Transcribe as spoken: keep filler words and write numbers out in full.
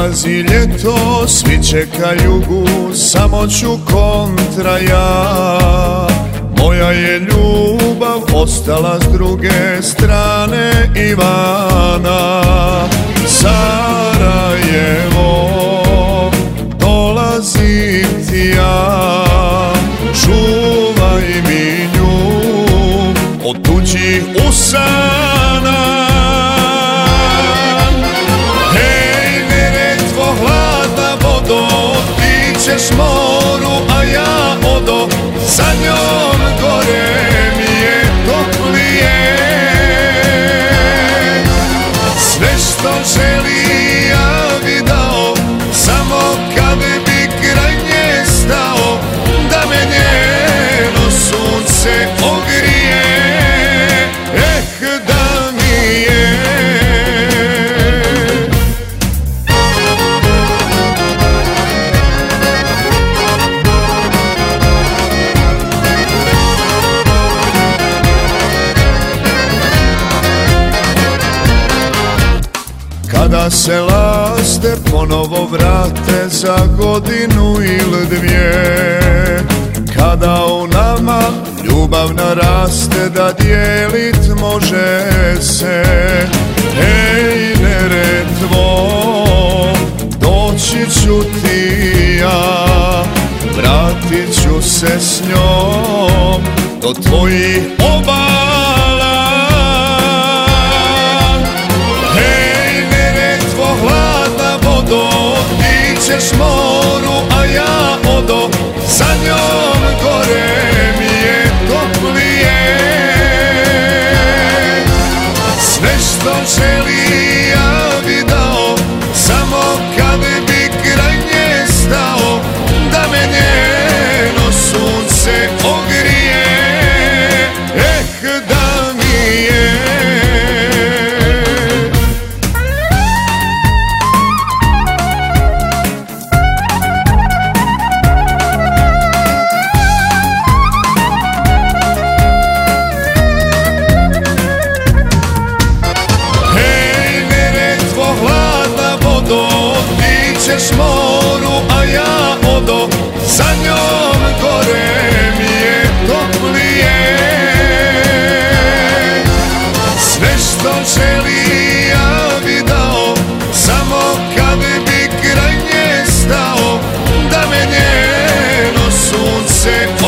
Dolazi ljeto, svi čeka jugu, samo ću kontra ja. Moja je ljubav ostala s druge strane Ivana. Sarajevo, dolazim ti ja, čuvaj mi nju od tuđih usana. Hej, Neretvo, hladna vodo, ti ćeš moru, a ja odo, sa njom gore mi je toplije. Sve što želi ja bi dao, samo kad bi kraj nje stao, da me njeno sunce ogrije. Eh, da mi je. Kada se laste ponovo vrate za godinu ili dvije, kada u nama ljubav naraste da dijelit može se. Ej, Neretvo, doći ću ti ja, vratit ću se s njom do tvojih obala. Ti ćeš moru, a ja odo, sa njom gore mi je toplije. Sve što želi ja bi dao, samo kad bi kraj nje stao, da me njeno sunce ogrije. Eh, da mi je. Ti ćeš moru, a ja odo, sa njom gore mi je toplije. Sve što želi ja bi dao, samo kad bi kraj nje stao, da me njeno sunce